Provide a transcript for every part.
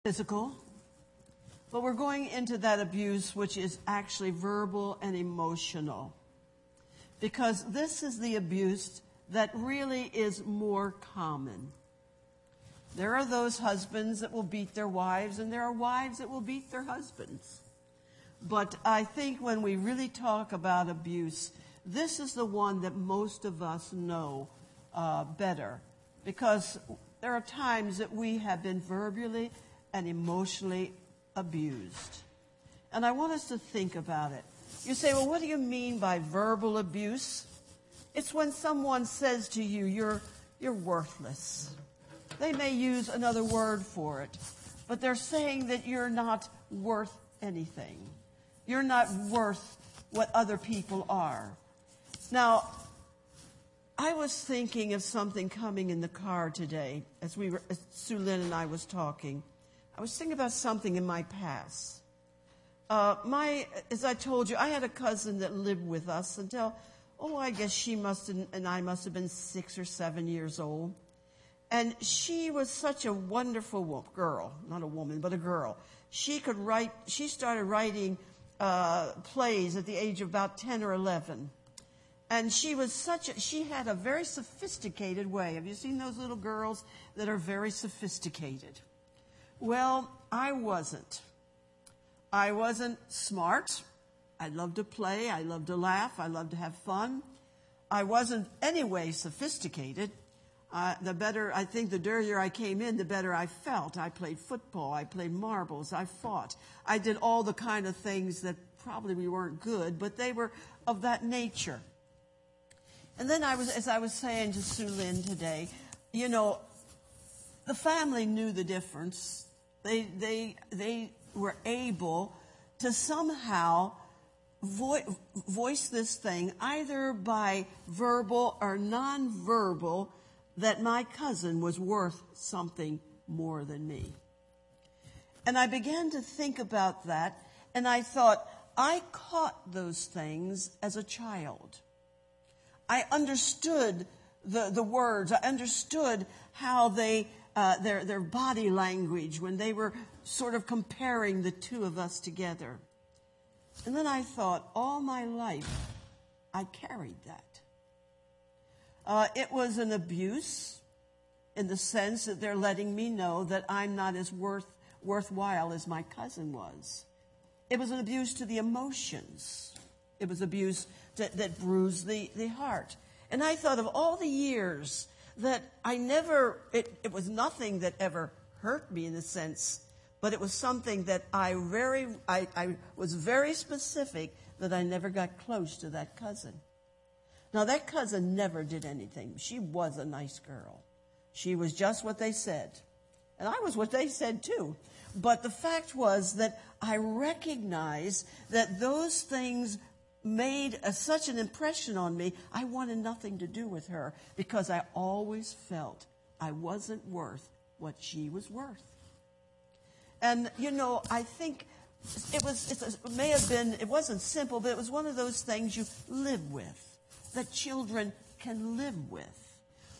physical, but we're going into that abuse which is actually verbal and emotional. Because this is the abuse that really is more common. There are those husbands that will beat their wives, and there are wives that will beat their husbands. But I think when we really talk about abuse, this is the one that most of us know better. Because there are times that we have been verbally and emotionally abused. And I want us to think about it. You say, well, what do you mean by verbal abuse? It's when someone says to you, you're worthless. They may use another word for it, but they're saying that you're not worth anything. You're not worth what other people are. Now, I was thinking of something coming in the car today as Sue Lynn and I was talking. I was thinking about something in my past. As I told you, I had a cousin that lived with us until, I guess she and I must have been 6 or 7 years old. And she was such a wonderful girl, not a woman, but a girl. She started writing plays at the age of about 10 or 11. And she had a very sophisticated way. Have you seen those little girls that are very sophisticated? Well, I wasn't. I wasn't smart. I loved to play. I loved to laugh. I loved to have fun. I wasn't anyway sophisticated. The dirtier I came in, the better I felt. I played football. I played marbles. I fought. I did all the kind of things that probably we weren't good, but they were of that nature. And then as I was saying to Sue Lynn today, the family knew the difference. They were able to somehow voice this thing, either by verbal or nonverbal, that my cousin was worth something more than me. And I began to think about that, and I thought, I caught those things as a child. I understood the words. I understood how their body language when they were sort of comparing the two of us together. And then I thought, all my life, I carried that. It was an abuse in the sense that they're letting me know that I'm not as worthwhile as my cousin was. It was an abuse to the emotions. It was abuse that bruised the heart. And I thought of all the years that it was nothing that ever hurt me in a sense, but it was something that I was very specific that I never got close to that cousin. Now, that cousin never did anything. She was a nice girl. She was just what they said. And I was what they said, too. But the fact was that I recognized that those things made such an impression on me, I wanted nothing to do with her because I always felt I wasn't worth what she was worth. And, I think it wasn't simple, but it was one of those things you live with, that children can live with.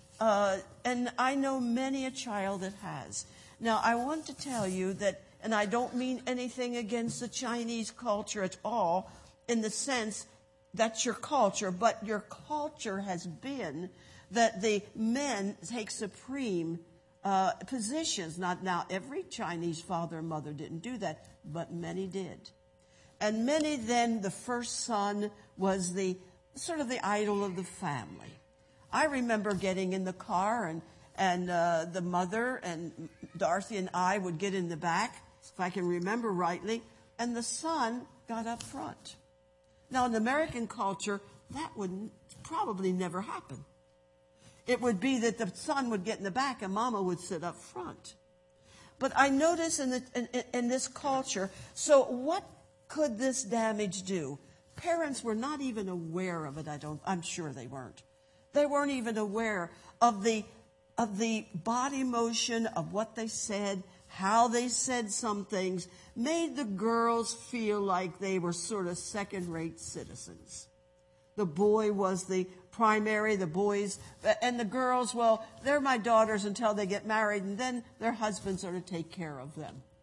And I know many a child that has. Now, I want to tell you that, and I don't mean anything against the Chinese culture at all, in the sense that's your culture, but your culture has been that the men take supreme positions. Not now, every Chinese father and mother didn't do that, but many did. And many then, the first son was the sort of the idol of the family. I remember getting in the car and the mother and Dorothy and I would get in the back, if I can remember rightly, and the son got up front. Now, in American culture, that would probably never happen. It would be that the son would get in the back and mama would sit up front. But I notice in this culture, so what could this damage do? Parents were not even aware of it, I'm sure they weren't. They weren't even aware of the body motion of what they said, how they said some things, made the girls feel like they were sort of second-rate citizens. The boy was the primary, the boys, and the girls, well, they're my daughters until they get married, and then their husbands are to take care of them.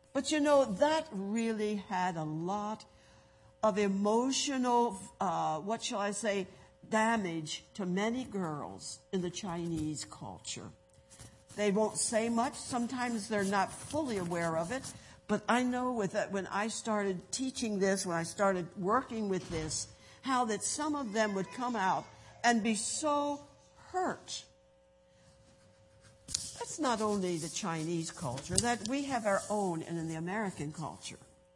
But you know, that really had a lot of emotional, what shall I say, damage to many girls in the Chinese culture. They won't say much. Sometimes they're not fully aware of it. But I know with that, when I started teaching this, when I started working with this, how that some of them would come out and be so hurt. That's not only the Chinese culture, that we have our own and in the American culture.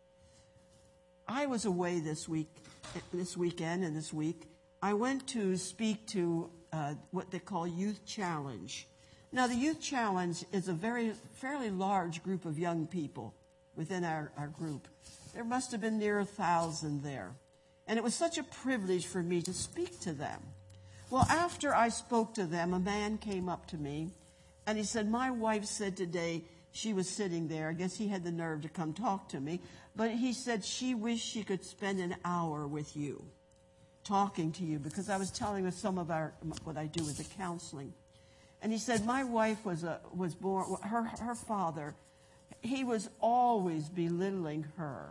I was away this weekend and this week. I went to speak to what they call Youth Challenge. Now, the Youth Challenge is a fairly large group of young people within our group. There must have been near 1,000 there. And it was such a privilege for me to speak to them. Well, after I spoke to them, a man came up to me, and he said, my wife said today, she was sitting there, I guess he had the nerve to come talk to me, but he said she wished she could spend an hour with you, talking to you, because I was telling her some of what I do with the counseling. And he said, my wife was born, her father, he was always belittling her.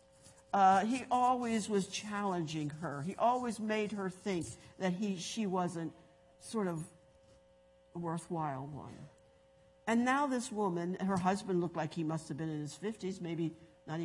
He always was challenging her. He always made her think that she wasn't sort of a worthwhile one. And now this woman, her husband looked like he must have been in his 50s, maybe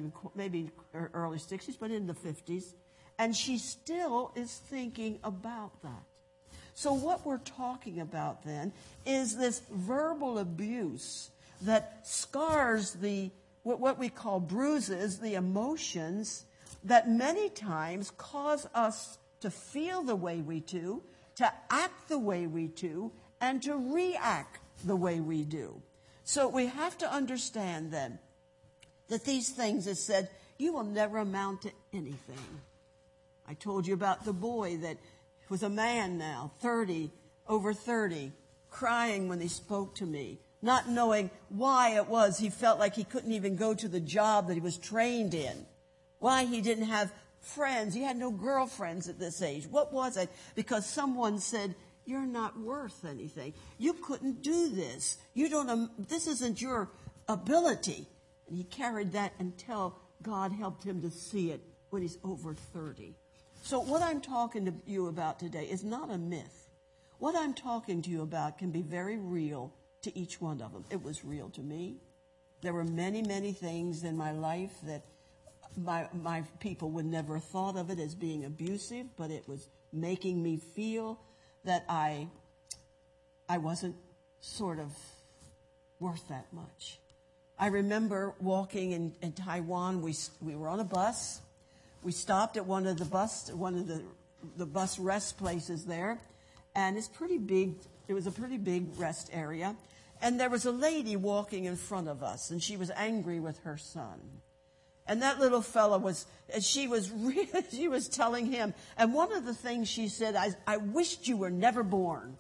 early 60s, but in the 50s. And she still is thinking about that. So what we're talking about then is this verbal abuse that scars what we call bruises, the emotions that many times cause us to feel the way we do, to act the way we do, and to react the way we do. So we have to understand then that these things, it said, you will never amount to anything. I told you about the boy that was a man now, over 30, crying when he spoke to me, not knowing why it was he felt like he couldn't even go to the job that he was trained in, why he didn't have friends. He had no girlfriends at this age. What was it? Because someone said, you're not worth anything. You couldn't do this. This isn't your ability. And he carried that until God helped him to see it when he's over 30. So what I'm talking to you about today is not a myth. What I'm talking to you about can be very real to each one of them. It was real to me. There were many, many things in my life that my people would never have thought of it as being abusive, but it was making me feel that I wasn't sort of worth that much. I remember walking in Taiwan. We were on a bus. We stopped at one of the bus rest places there, and it's pretty big. It was a pretty big rest area, and there was a lady walking in front of us, and she was angry with her son. And that little fella she was telling him, and one of the things she said, I wished you were never born.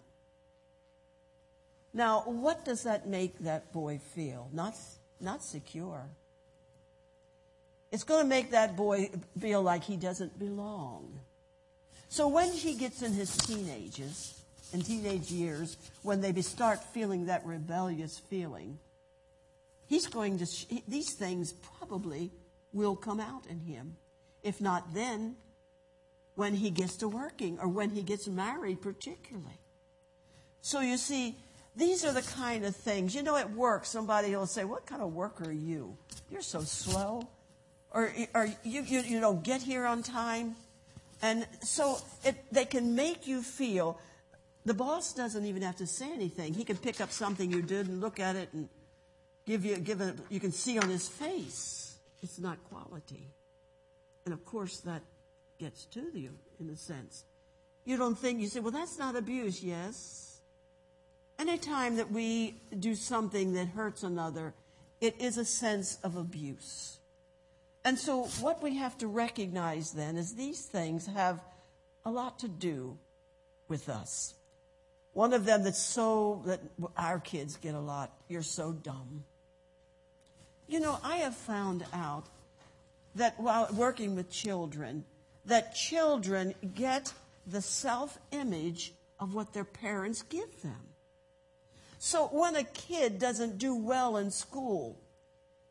Now, what does that make that boy feel? Not secure. It's going to make that boy feel like he doesn't belong. So when he gets in his teenage years, when they start feeling that rebellious feeling, these things probably will come out in him. If not then, when he gets to working or when he gets married particularly. So you see, these are the kind of things. You know, at work, somebody will say, what kind of worker are you? You're so slow. Or you don't get here on time. And so they can make you feel, the boss doesn't even have to say anything. He can pick up something you did and look at it and you can see on his face. It's not quality. And of course that gets to you in a sense. You say, well, that's not abuse. Yes. Anytime that we do something that hurts another, it is a sense of abuse. And so what we have to recognize then is these things have a lot to do with us. One of them that our kids get a lot, you're so dumb. You know, I have found out that while working with children, that children get the self-image of what their parents give them. So when a kid doesn't do well in school,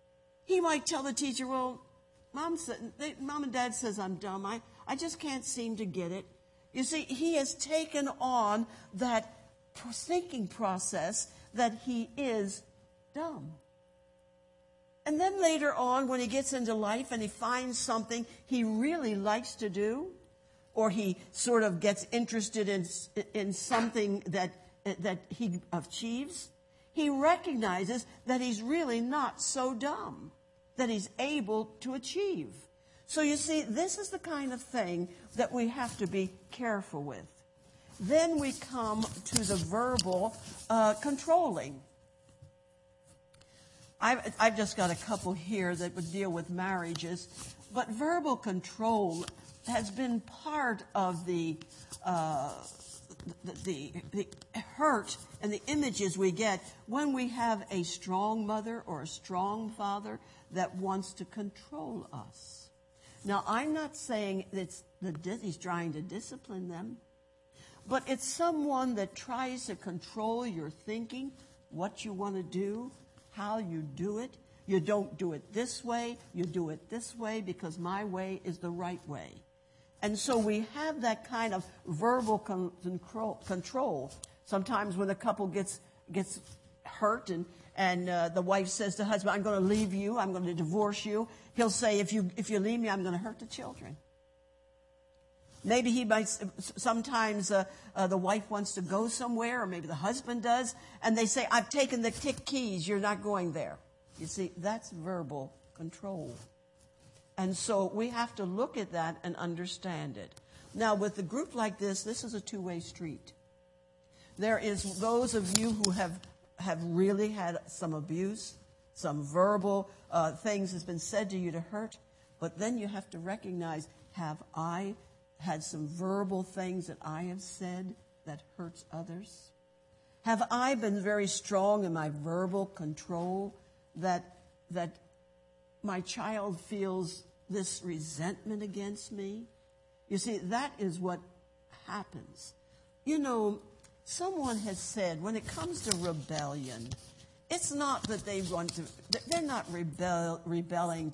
He might tell the teacher, well, Mom and Dad says I'm dumb. I just can't seem to get it. You see, he has taken on that thinking process that he is dumb. And then later on, when he gets into life and he finds something he really likes to do, or he sort of gets interested in something that he achieves, he recognizes that he's really not so dumb, that he's able to achieve. So you see, this is the kind of thing that we have to be careful with. Then we come to the verbal controlling. I've just got a couple here that would deal with marriages, but verbal control has been part of the hurt and the images we get when we have a strong mother or a strong father that wants to control us. Now, I'm not saying that he's trying to discipline them, but it's someone that tries to control your thinking, what you want to do, how you do it. You don't do it this way, you do it this way because my way is the right way. And so we have that kind of verbal control. Sometimes when a couple gets hurt and the wife says to the husband, I'm going to leave you, I'm going to divorce you, he'll say, if you leave me, I'm going to hurt the children. Maybe he might, sometimes the wife wants to go somewhere, or maybe the husband does, and they say, I've taken the keys, you're not going there. You see, that's verbal control. And so we have to look at that and understand it. Now, with a group like this is a two-way street. There is those of you who have really had some abuse, some verbal things has been said to you to hurt, but then you have to recognize, have I had some verbal things that I have said that hurts others? Have I been very strong in my verbal control that my child feels this resentment against me? You see, that is what happens. You know, someone has said when it comes to rebellion, it's not that they're not rebelling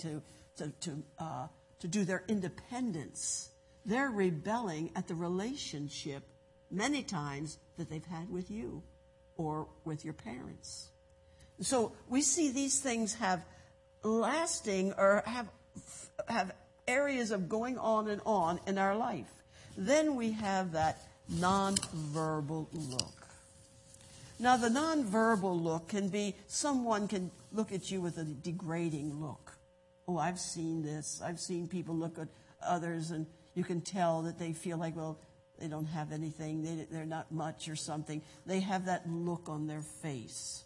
to do their independence. They're rebelling at the relationship many times that they've had with you or with your parents. So we see these things have lasting or have areas of going on and on in our life. Then we have that nonverbal look. Now, the nonverbal look can be someone can look at you with a degrading look. Oh, I've seen this. I've seen people look at others, and you can tell that they feel like, well, they don't have anything. They're not much or something. They have that look on their face.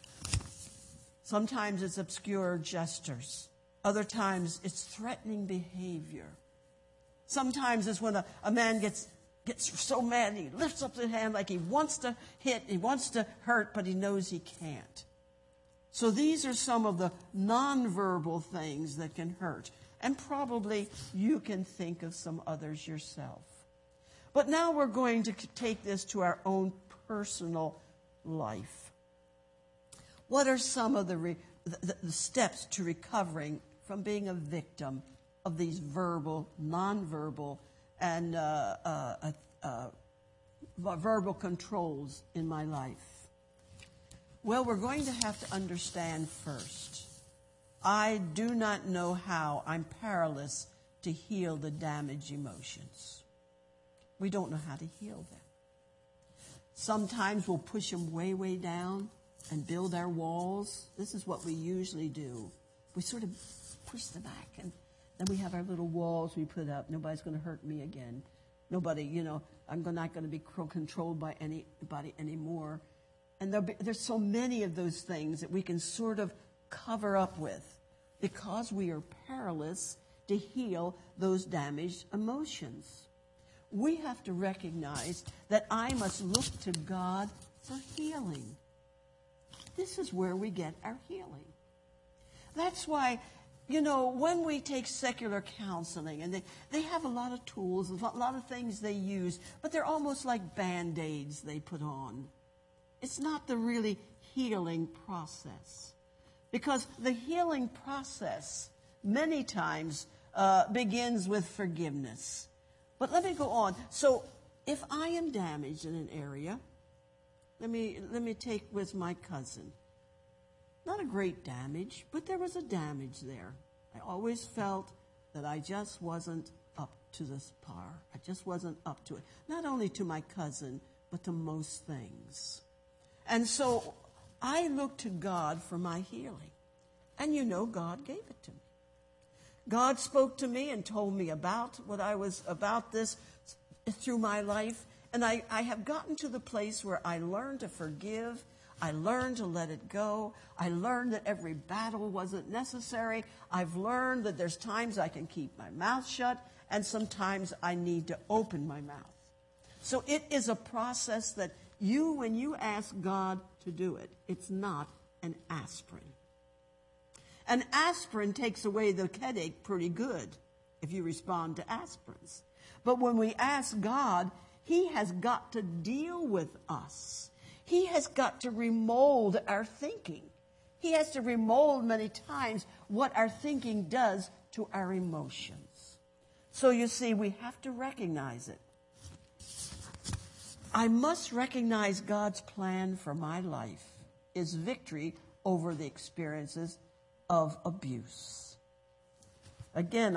Sometimes it's obscure gestures. Other times it's threatening behavior. Sometimes it's when a man gets so mad he lifts up his hand like he wants to hit, he wants to hurt, but he knows he can't. So these are some of the nonverbal things that can hurt. And probably you can think of some others yourself. But now we're going to take this to our own personal life. What are some of the steps to recovering from being a victim of these verbal, nonverbal, and verbal controls in my life? Well, we're going to have to understand first, I do not know how. I'm powerless to heal the damaged emotions. We don't know how to heal them. Sometimes we'll push them way, way down and build our walls. This is what we usually do. We sort of push them back, and then we have our little walls we put up. Nobody's going to hurt me again. Nobody, I'm not going to be controlled by anybody anymore. And there's so many of those things that we can sort of cover up with because we are powerless to heal those damaged emotions. We have to recognize that I must look to God for healing. This is where we get our healing. That's why, when we take secular counseling, and they have a lot of tools, a lot of things they use, but they're almost like Band-Aids they put on. It's not the really healing process. Because the healing process many times begins with forgiveness. But let me go on. So if I am damaged in an area, let me take with my cousin. Not a great damage, but there was a damage there. I always felt that I just wasn't up to this par. I just wasn't up to it. Not only to my cousin, but to most things. And so I looked to God for my healing. And you know, God gave it to me. God spoke to me and told me about this through my life. And I have gotten to the place where I learned to forgive. I learned to let it go. I learned that every battle wasn't necessary. I've learned that there's times I can keep my mouth shut, and sometimes I need to open my mouth. So it is a process that when you ask God to do it, it's not an aspirin. An aspirin takes away the headache pretty good if you respond to aspirins. But when we ask God, He has got to deal with us. He has got to remold our thinking. He has to remold many times what our thinking does to our emotions. So you see, we have to recognize it. I must recognize God's plan for my life is victory over the experiences of abuse. Again,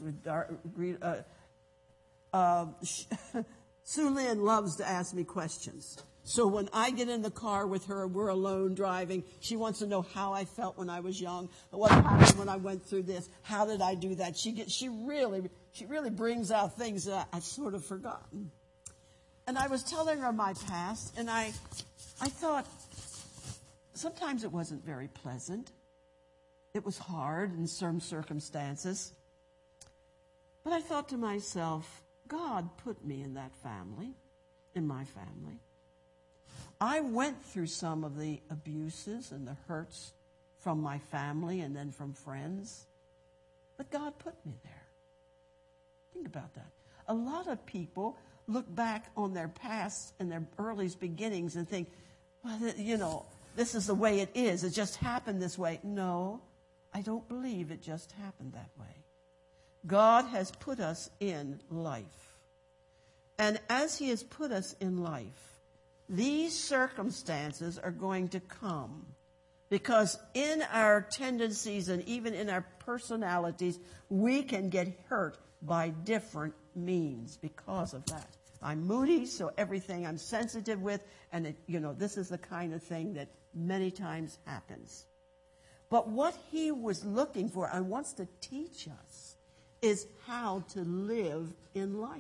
Sue Lynn loves to ask me questions. So when I get in the car with her, we're alone driving, she wants to know how I felt when I was young, what happened when I went through this, how did I do that? She really brings out things that I've sort of forgotten. And I was telling her my past, and I thought sometimes it wasn't very pleasant. It was hard in some circumstances. But I thought to myself, God put me in that family, in my family. I went through some of the abuses and the hurts from my family and then from friends. But God put me there. Think about that. A lot of people look back on their past and their earliest beginnings and think, well, this is the way it is. It just happened this way. No, I don't believe it just happened that way. God has put us in life. And as He has put us in life, these circumstances are going to come because in our tendencies and even in our personalities, we can get hurt by different means because of that. I'm moody, so everything I'm sensitive with, and this is the kind of thing that many times happens. But what He was looking for and wants to teach us is how to live in life.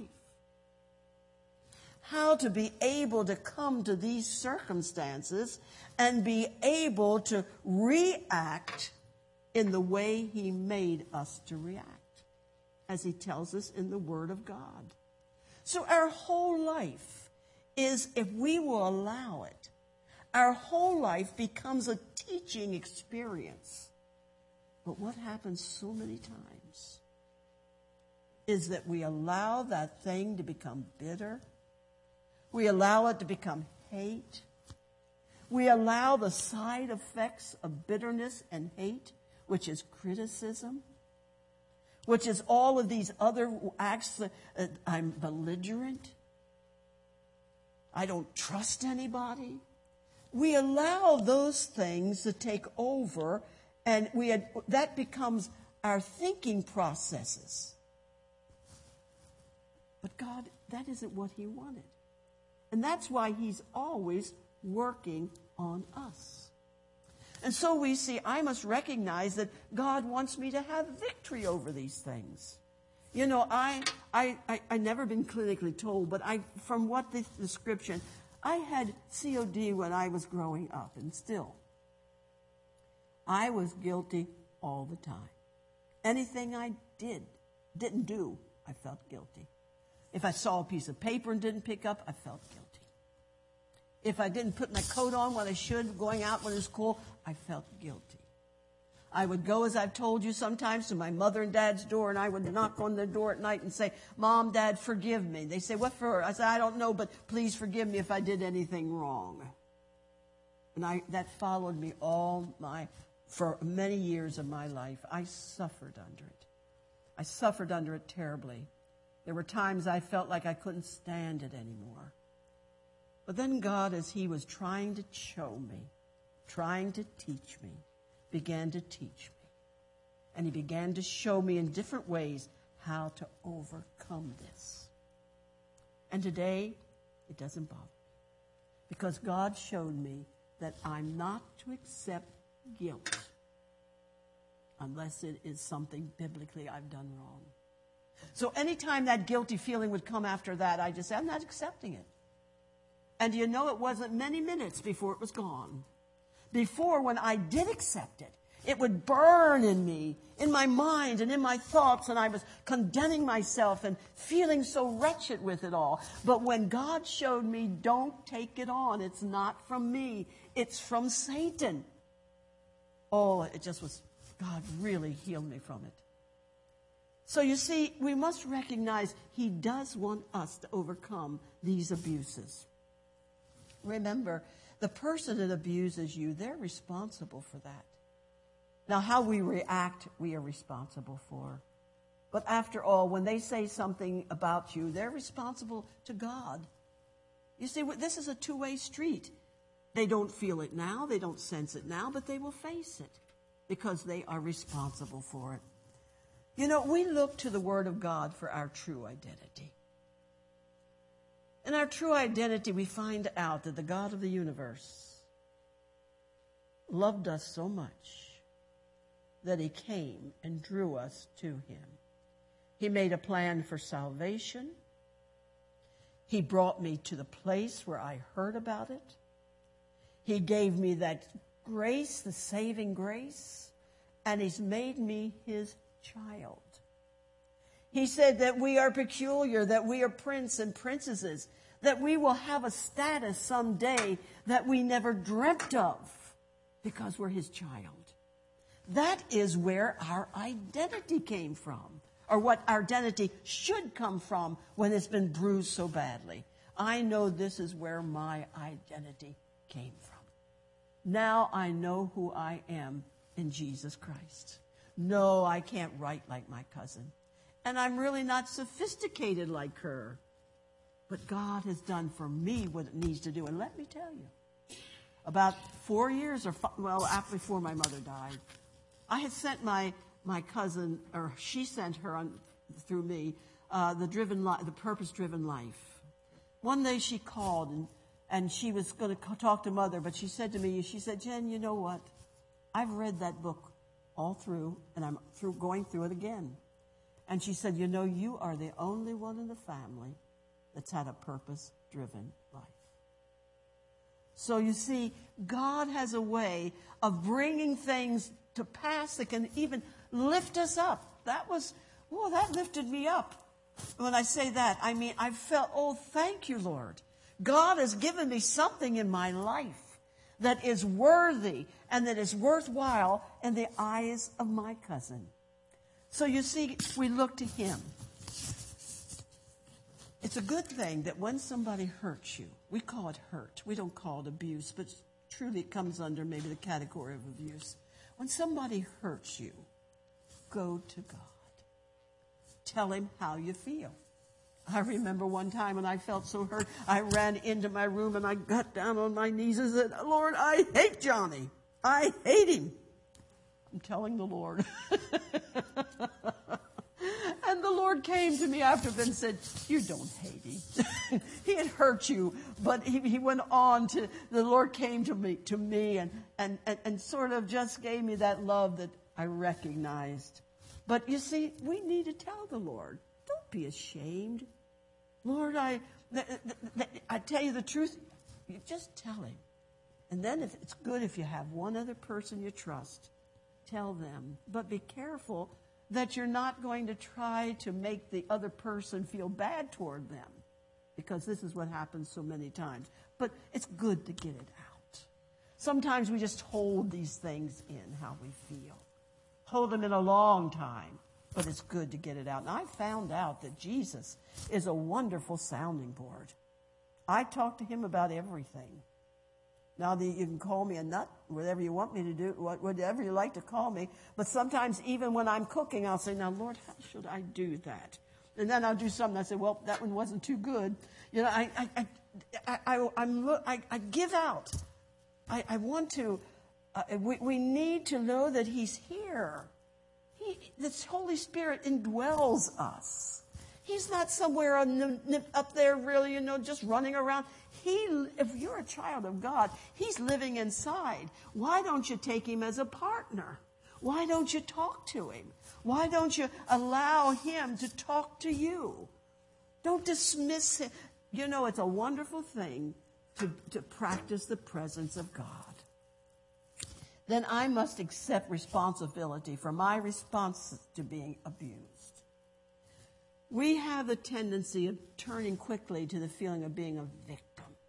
How to be able to come to these circumstances and be able to react in the way He made us to react, as He tells us in the Word of God. So our whole life is, if we will allow it, our whole life becomes a teaching experience. But what happens so many times is that we allow that thing to become bitter. We allow it to become hate. We allow the side effects of bitterness and hate, which is criticism, which is all of these other acts that I'm belligerent. I don't trust anybody. We allow those things to take over, and that becomes our thinking processes. But God, that isn't what He wanted. And that's why He's always working on us. And so we see, I must recognize that God wants me to have victory over these things. I never been clinically told, but from what the description, I had COD when I was growing up, and still, I was guilty all the time. Anything I didn't do, I felt guilty. If I saw a piece of paper and didn't pick up, I felt guilty. If I didn't put my coat on when I should, going out when it was cool, I felt guilty. I would go, as I've told you sometimes, to my mother and dad's door, and I would knock on their door at night and say, Mom, Dad, forgive me. They say, what for? I said, I don't know, but please forgive me if I did anything wrong. And that followed me all my for many years of my life. I suffered under it. I suffered under it terribly. There were times I felt like I couldn't stand it anymore. But then God, as he was trying to show me, trying to teach me, began to teach me. And he began to show me in different ways how to overcome this. And today, it doesn't bother me. Because God showed me that I'm not to accept guilt unless it is something biblically I've done wrong. So anytime that guilty feeling would come after that, I just said, I'm not accepting it. And you know, it wasn't many minutes before it was gone. Before, when I did accept it, it would burn in me, in my mind and in my thoughts, and I was condemning myself and feeling so wretched with it all. But when God showed me, don't take it on. It's not from me. It's from Satan. Oh, it just was, God really healed me from it. So you see, we must recognize he does want us to overcome these abuses. Remember, the person that abuses you, they're responsible for that. Now, how we react, we are responsible for. But after all, when they say something about you, they're responsible to God. You see, this is a two-way street. They don't feel it now, they don't sense it now, but they will face it because they are responsible for it. You know, we look to the Word of God for our true identity. In our true identity, we find out that the God of the universe loved us so much that he came and drew us to him. He made a plan for salvation. He brought me to the place where I heard about it. He gave me that grace, the saving grace, and he's made me his child. He said that we are peculiar, that we are prince and princesses, that we will have a status someday that we never dreamt of because we're his child. That is where our identity came from, or what our identity should come from when it's been bruised so badly. I know this is where my identity came from. Now I know who I am in Jesus Christ. No, I can't write like my cousin. And I'm really not sophisticated like her. But God has done for me what it needs to do. And let me tell you, about 4 years after before my mother died, I had sent my cousin, or she sent her on through me, the purpose-driven life. One day she called and she was going to talk to Mother, but she said to me, she said, Jen, you know what? I've read that book all through, and I'm going through it again. And she said, you know, you are the only one in the family that's had a purpose-driven life. So you see, God has a way of bringing things to pass that can even lift us up. That lifted me up. When I say that, I mean, I felt, oh, thank you, Lord. God has given me something in my life that is worthy and that is worthwhile in the eyes of my cousin. So you see, we look to him. It's a good thing that when somebody hurts you, we call it hurt. We don't call it abuse, but truly it comes under maybe the category of abuse. When somebody hurts you, go to God. Tell him how you feel. I remember one time when I felt so hurt, I ran into my room and I got down on my knees and said, Lord, I hate Johnny. I hate him. I'm telling the Lord. And the Lord came to me after and said, you don't hate him. He had hurt you, but he went on to, the Lord came to me and sort of just gave me that love that I recognized. But you see, we need to tell the Lord, don't be ashamed. Lord, I tell you the truth. You just tell him. And then if it's good if you have one other person you trust, tell them. But be careful that you're not going to try to make the other person feel bad toward them, because this is what happens so many times. But it's good to get it out. Sometimes we just hold these things in, how we feel. Hold them in a long time, but it's good to get it out. And I found out that Jesus is a wonderful sounding board. I talk to him about everything. Now, you can call me a nut, whatever you want me to do, whatever you like to call me. But sometimes, even when I'm cooking, I'll say, now, Lord, how should I do that? And then I'll do something. I say, well, that one wasn't too good. You know, I give out. I want to. We need to know that He's here. This Holy Spirit indwells us. He's not somewhere up there, really, just running around. If you're a child of God, He's living inside. Why don't you take Him as a partner? Why don't you talk to Him? Why don't you allow Him to talk to you? Don't dismiss Him. It's a wonderful thing to practice the presence of God. Then I must accept responsibility for my response to being abused. We have the tendency of turning quickly to the feeling of being a victim.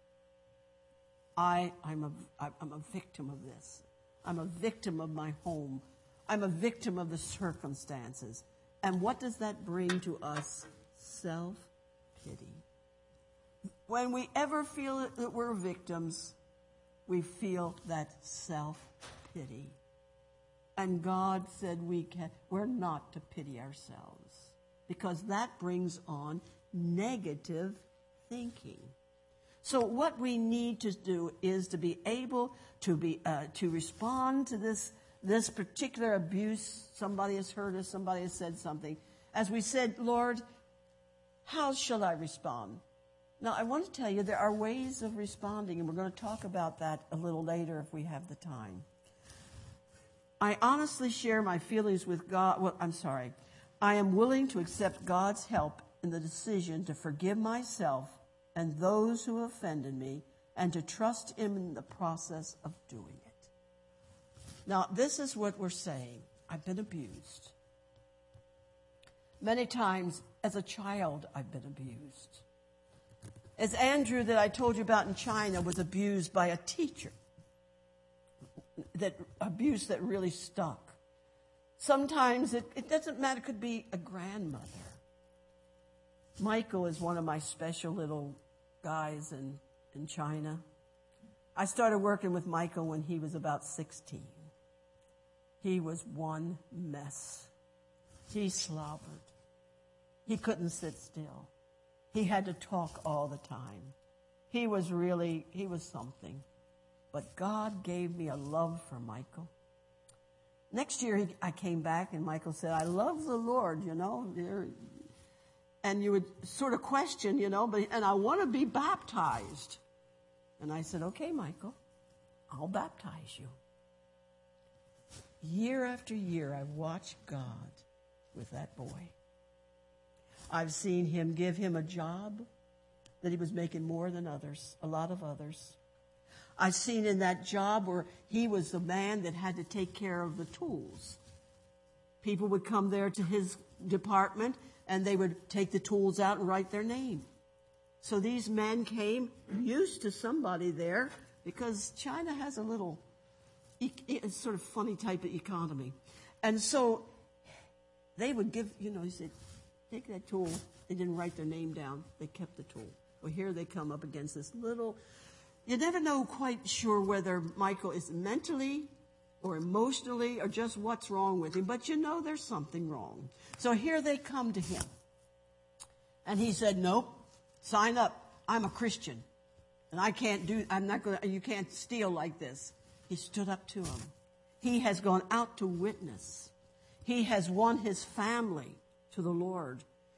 I'm a victim of this. I'm a victim of my home. I'm a victim of the circumstances. And what does that bring to us? Self-pity. When we ever feel that we're victims, we feel that self-pity. And God said we're not to pity ourselves, because that brings on negative thinking. So what we need to do is to be able to respond to this particular abuse. Somebody has hurt us. Somebody has said something. As we said, Lord, how shall I respond? Now, I want to tell you there are ways of responding, and we're going to talk about that a little later if we have the time. I honestly share my feelings with God. I am willing to accept God's help in the decision to forgive myself and those who offended me, and to trust Him in the process of doing it. Now, this is what we're saying. I've been abused. Many times, as a child, I've been abused. As Andrew, that I told you about in China, was abused by a teacher. That abuse that really stuck. Sometimes it doesn't matter. It could be a grandmother. Michael is one of my special little guys in China. I started working with Michael when he was about 16. He was one mess. He slobbered. He couldn't sit still. He had to talk all the time. He was something. But God gave me a love for Michael. Next year, I came back and Michael said, I love the Lord, And you would sort of question, and I want to be baptized. And I said, okay, Michael, I'll baptize you. Year after year, I've watched God with that boy. I've seen Him give him a job that he was making more than others, a lot of others. I've seen in that job where he was the man that had to take care of the tools. People would come there to his department, and they would take the tools out and write their name. So these men came used to somebody there, because China has a little sort of funny type of economy. And so they would give, he said, take that tool. They didn't write their name down. They kept the tool. Well, here they come up against this little, you never know quite sure whether Michael is mentally or emotionally or just what's wrong with him, but there's something wrong. So here they come to him. And he said, nope, sign up. I'm a Christian. And you can't steal like this. He stood up to him. He has gone out to witness. He has won his family to the Lord.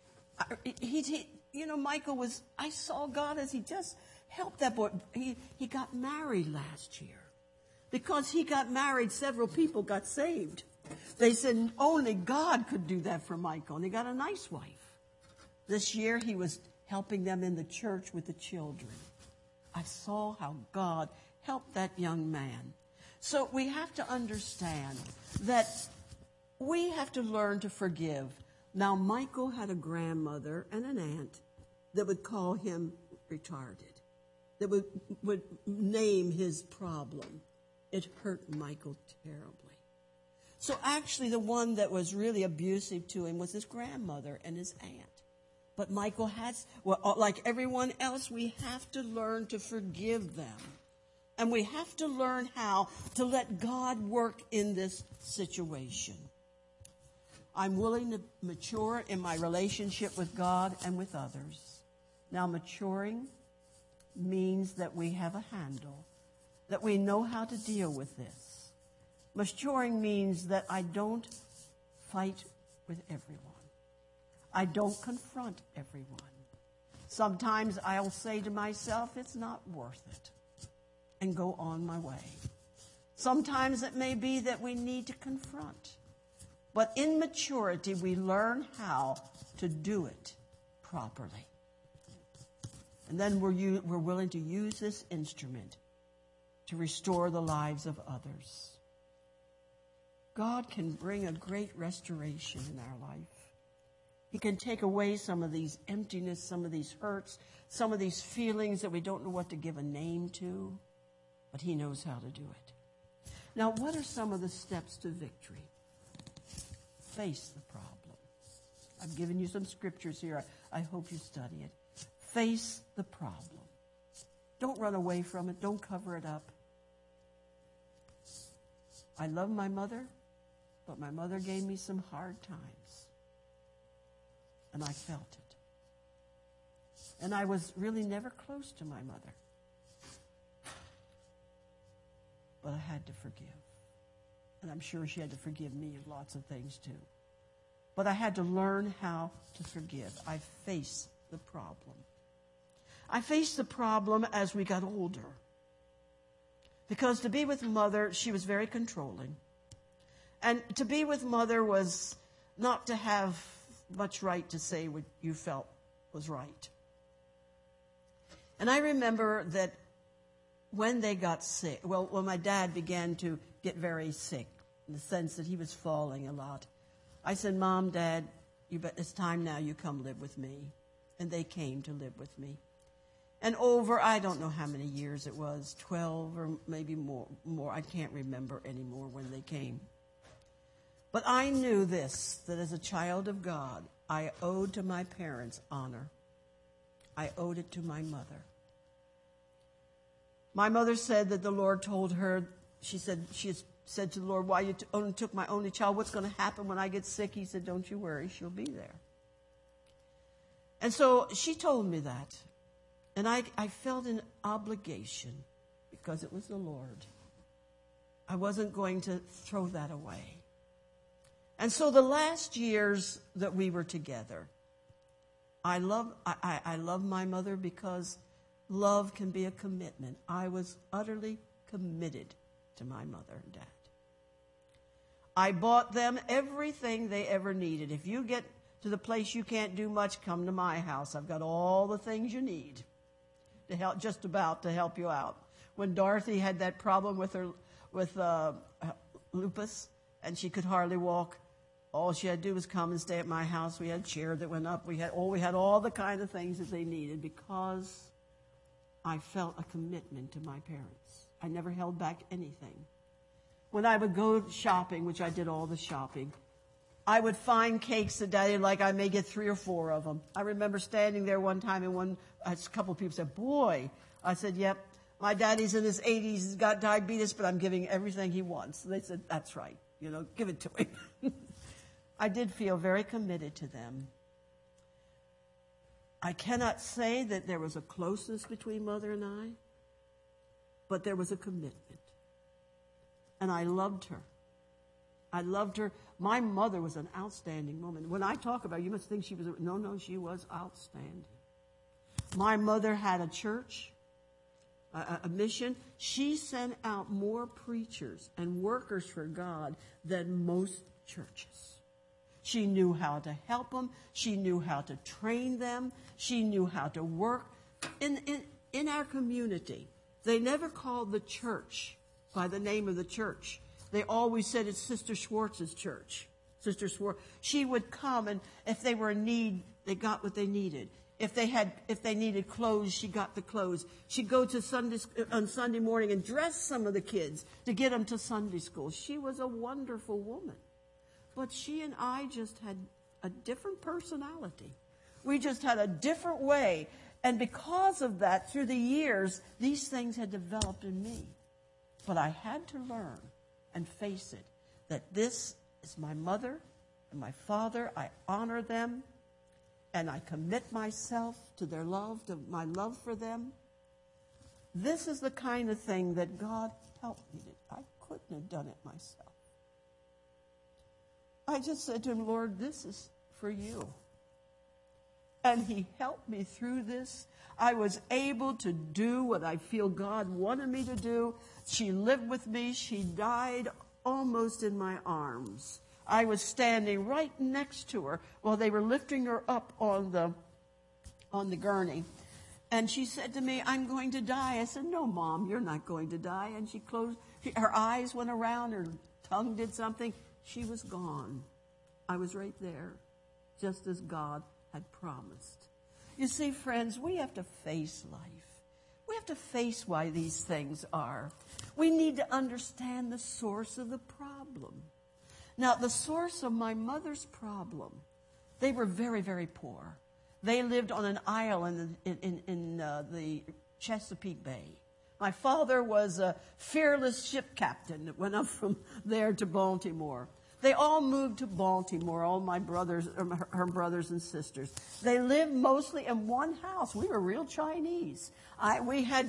Michael I saw God as he just helped that boy. He got married last year. Because he got married, several people got saved. They said only God could do that for Michael. And he got a nice wife. This year he was helping them in the church with the children. I saw how God helped that young man. So we have to understand that we have to learn to forgive. Now, Michael had a grandmother and an aunt that would call him retarded, that would name his problem. It hurt Michael terribly. So actually the one that was really abusive to him was his grandmother and his aunt. But Michael like everyone else, we have to learn to forgive them. And we have to learn how to let God work in this situation. I'm willing to mature in my relationship with God and with others. Now, maturing means that we have a handle, that we know how to deal with this. Maturing means that I don't fight with everyone. I don't confront everyone. Sometimes I'll say to myself, it's not worth it, and go on my way. Sometimes it may be that we need to confront. But in maturity, we learn how to do it properly. And then we're willing to use this instrument to restore the lives of others. God can bring a great restoration in our life. He can take away some of these emptiness, some of these hurts, some of these feelings that we don't know what to give a name to, but He knows how to do it. Now, what are some of the steps to victory? Face the problem. I've given you some scriptures here. I hope you study it. Face the problem. Don't run away from it. Don't cover it up. I love my mother, but my mother gave me some hard times. And I felt it. And I was really never close to my mother. But I had to forgive. And I'm sure she had to forgive me of lots of things too. But I had to learn how to forgive. I faced the problem. I faced the problem as we got older. Because to be with Mother, she was very controlling. And to be with Mother was not to have much right to say what you felt was right. And I remember that when they got sick, when my dad began to get very sick, in the sense that he was falling a lot, I said, Mom, Dad, it's time now you come live with me. And they came to live with me. And over, I don't know how many years it was, 12 or maybe more. I can't remember anymore when they came. But I knew this, that as a child of God, I owed to my parents honor. I owed it to my mother. My mother said that the Lord told her, she said to the Lord, why you only took my only child? What's going to happen when I get sick? He said, don't you worry, she'll be there. And so she told me that. And I felt an obligation because it was the Lord. I wasn't going to throw that away. And so the last years that we were together, I love my mother because love can be a commitment. I was utterly committed to my mother and dad. I bought them everything they ever needed. If you get to the place you can't do much, come to my house. I've got all the things you need to help, just about to help you out. When Dorothy had that problem with lupus and she could hardly walk, all she had to do was come and stay at my house. We had a chair that went up. We had all the kind of things that they needed because I felt a commitment to my parents. I never held back anything. When I would go shopping, which I did all the shopping, I would find cakes that Daddy liked. I may get 3 or 4 of them. I remember standing there one time and a couple of people said, boy. I said, yep, my daddy's in his 80s. He's got diabetes, but I'm giving everything he wants. They said, that's right. Give it to him. I did feel very committed to them. I cannot say that there was a closeness between Mother and I, but there was a commitment. And I loved her. I loved her. My mother was an outstanding woman. When I talk about her, you must think she was, no, she was outstanding. My mother had a church, a mission. She sent out more preachers and workers for God than most churches. She knew how to help them. She knew how to train them. She knew how to work. In our community, they never called the church by the name of the church. They always said it's Sister Schwartz's church. Sister Schwartz. She would come, and if they were in need, they got what they needed. If they needed clothes, she got the clothes. She'd go to on Sunday morning and dress some of the kids to get them to Sunday school. She was a wonderful woman. But she and I just had a different personality. We just had a different way. And because of that, through the years, these things had developed in me. But I had to learn and face it, that this is my mother and my father. I honor them, and I commit myself to their love, to my love for them. This is the kind of thing that God helped me to. I couldn't have done it myself. I just said to him, Lord, this is for you. And he helped me through this. I was able to do what I feel God wanted me to do. She lived with me. She died almost in my arms. I was standing right next to her while they were lifting her up on the gurney. And she said to me, I'm going to die. I said, no, Mom, you're not going to die. And she closed, her eyes went around, her tongue did something. She was gone. I was right there, just as God had promised. You see, friends, we have to face life. We have to face why these things are. We need to understand the source of the problem. Now, the source of my mother's problem, they were very, very poor. They lived on an island in the Chesapeake Bay. My father was a fearless ship captain that went up from there to Baltimore. They all moved to Baltimore, all my brothers, her brothers and sisters. They lived mostly in one house. We were real Chinese. We had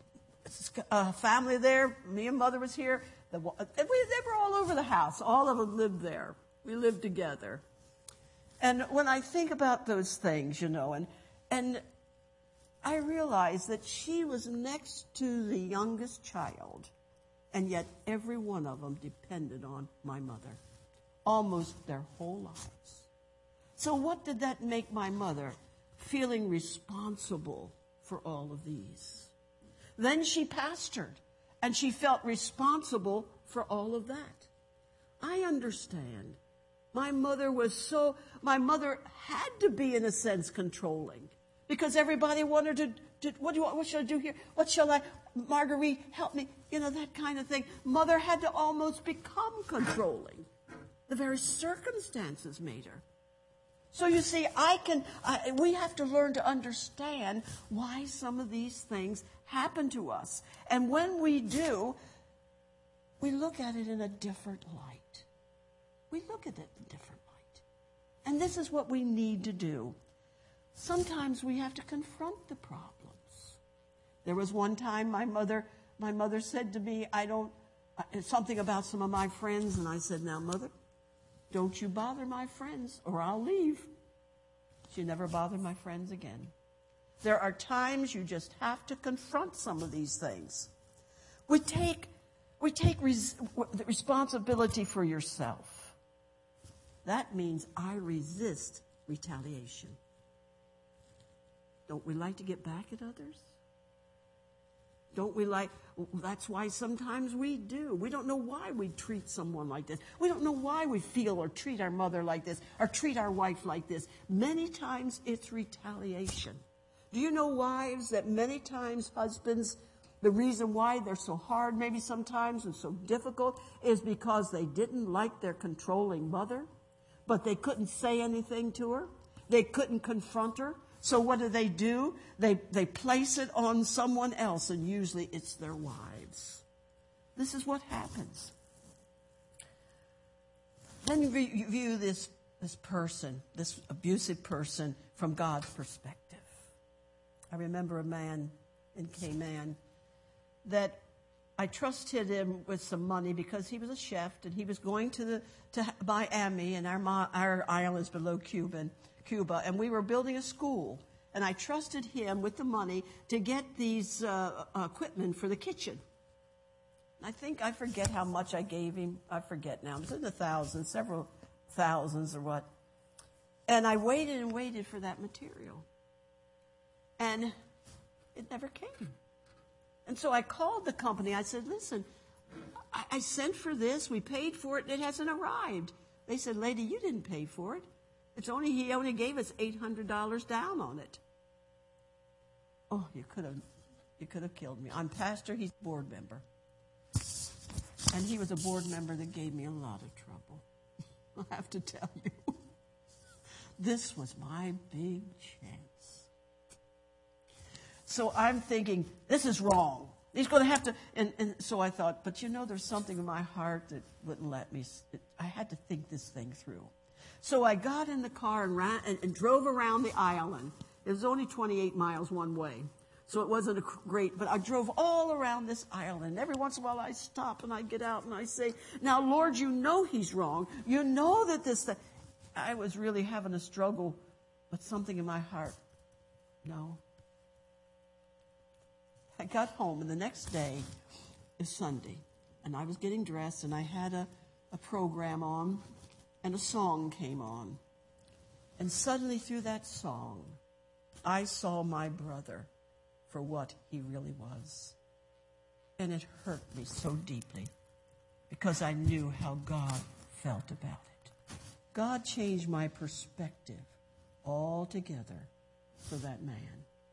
a family there. Me and Mother was here. They were all over the house. All of them lived there. We lived together. And when I think about those things, and I realized that she was next to the youngest child, and yet every one of them depended on my mother, almost their whole lives. So what did that make my mother? Feeling responsible for all of these. Then she pastored, and she felt responsible for all of that. I understand. My mother had to be, in a sense, controlling, because everybody wanted to what should I do here? What shall I, Marguerite, help me? That kind of thing. Mother had to almost become controlling. The very circumstances made her. So you see, we have to learn to understand why some of these things happen to us. And when we do, we look at it in a different light. We look at it in a different light. And this is what we need to do. Sometimes we have to confront the problems. There was one time my mother said to me, something about some of my friends, and I said, now, Mother, don't you bother my friends or I'll leave. She never bothered my friends again. There are times you just have to confront some of these things. We take the responsibility for yourself. That means I resist retaliation. Don't we like to get back at others? Don't we like, that's why sometimes we do. We don't know why we treat someone like this. We don't know why we feel or treat our mother like this or treat our wife like this. Many times it's retaliation. Do you know, wives, that many times husbands, the reason why they're so hard maybe sometimes and so difficult is because they didn't like their controlling mother, but they couldn't say anything to her. They couldn't confront her. So what do? They place it on someone else, and usually it's their wives. This is what happens. Then you view this person, this abusive person, from God's perspective. I remember a man in Cayman that I trusted him with some money because he was a chef, and he was going to Miami, and our island is below Cuba, and we were building a school, and I trusted him with the money to get these equipment for the kitchen. I forget how much I gave him. I forget now. It was in the thousands, several thousands or what. And I waited and waited for that material. And it never came. And so I called the company. I said, listen, I sent for this. We paid for it, and it hasn't arrived. They said, lady, you didn't pay for it. He only gave us $800 down on it. Oh, you could have killed me. I'm pastor. He's a board member. And he was a board member that gave me a lot of trouble. I have to tell you. This was my big chance. So I'm thinking, this is wrong. He's going to have to, and so I thought, but there's something in my heart that wouldn't let me. I had to think this thing through. So I got in the car and drove around the island. It was only 28 miles one way. So it wasn't great, but I drove all around this island. Every once in a while I stop and I get out and I say, now, Lord, you know he's wrong. You know that this thing. I was really having a struggle, but something in my heart, no. I got home, and the next day is Sunday, and I was getting dressed, and I had a program on, and a song came on. And suddenly through that song, I saw my brother for what he really was. And it hurt me so deeply because I knew how God felt about it. God changed my perspective altogether for that man.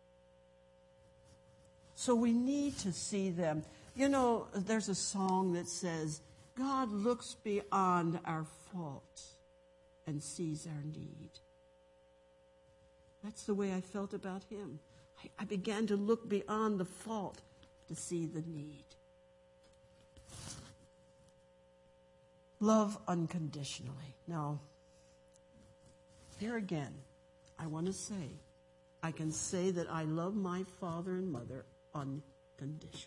So we need to see them. There's a song that says, God looks beyond our fault and sees our need. That's the way I felt about him. I began to look beyond the fault to see the need. Love unconditionally. Now, here again, I want to say, I can say that I love my father and mother unconditionally.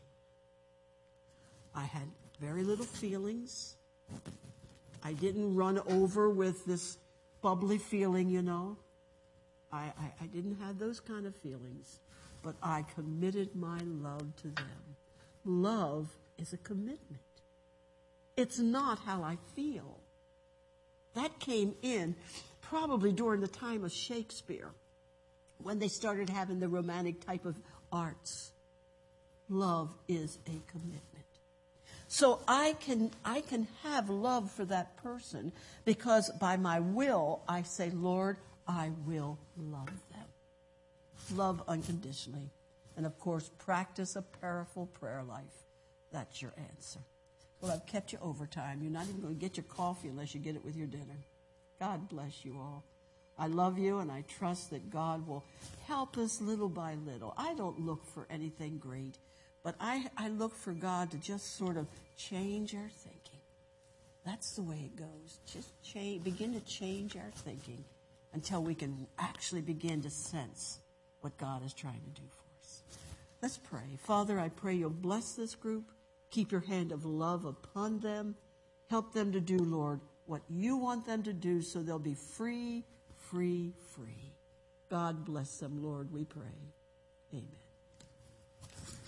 I had very little feelings. I didn't run over with this bubbly feeling, I didn't have those kind of feelings, but I committed my love to them. Love is a commitment. It's not how I feel. That came in probably during the time of Shakespeare, when they started having the romantic type of arts. Love is a commitment. So I can have love for that person because by my will I say, Lord, I will love them. Love unconditionally. And of course, practice a prayerful prayer life. That's your answer. Well, I've kept you overtime. You're not even going to get your coffee unless you get it with your dinner. God bless you all. I love you, and I trust that God will help us little by little. I don't look for anything great, but I look for God to just sort of change our thinking. That's the way it goes. Just begin to change our thinking until we can actually begin to sense what God is trying to do for us. Let's pray. Father, I pray you'll bless this group. Keep your hand of love upon them. Help them to do, Lord, what you want them to do so they'll be free, free, free. God bless them, Lord, we pray. Amen.